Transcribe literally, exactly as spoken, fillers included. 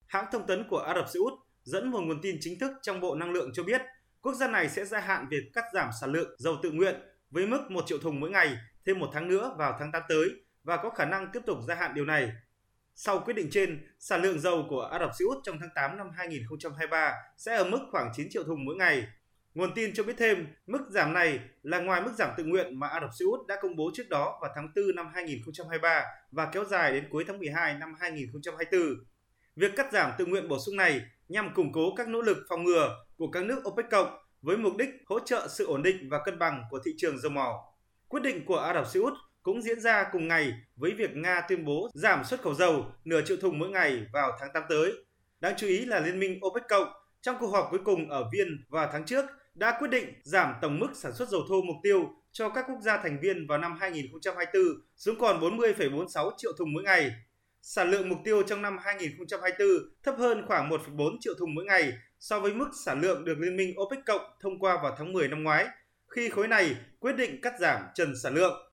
Hãng thông tấn của Ả Rập Xê Út dẫn một nguồn tin chính thức trong Bộ Năng lượng cho biết quốc gia này sẽ gia hạn việc cắt giảm sản lượng dầu tự nguyện với mức một triệu thùng mỗi ngày thêm một tháng nữa vào tháng tám tới và có khả năng tiếp tục gia hạn điều này. Sau quyết định trên, sản lượng dầu của Ả Rập Xê Út trong tháng tám năm hai nghìn không trăm hai mươi ba sẽ ở mức khoảng chín triệu thùng mỗi ngày. Nguồn tin cho biết thêm, mức giảm này là ngoài mức giảm tự nguyện mà Ả Rập Xê Út đã công bố trước đó vào tháng tư năm hai nghìn không trăm hai mươi ba và kéo dài đến cuối tháng mười hai năm hai nghìn không trăm hai mươi tư. Việc cắt giảm tự nguyện bổ sung này nhằm củng cố các nỗ lực phòng ngừa của các nước OPEC cộng với mục đích hỗ trợ sự ổn định và cân bằng của thị trường dầu mỏ. Quyết định của Ả Rập Xê Út cũng diễn ra cùng ngày với việc Nga tuyên bố giảm xuất khẩu dầu nửa triệu thùng mỗi ngày vào tháng tám tới. Đáng chú ý là Liên minh OPEC cộng trong cuộc họp cuối cùng ở Viên vào tháng trước đã quyết định giảm tổng mức sản xuất dầu thô mục tiêu cho các quốc gia thành viên vào năm hai nghìn không trăm hai mươi tư xuống còn bốn mươi phẩy bốn mươi sáu triệu thùng mỗi ngày. Sản lượng mục tiêu trong năm hai nghìn không trăm hai mươi tư thấp hơn khoảng một phẩy bốn triệu thùng mỗi ngày so với mức sản lượng được Liên minh OPEC cộng thông qua vào tháng mười năm ngoái, khi khối này quyết định cắt giảm trần sản lượng.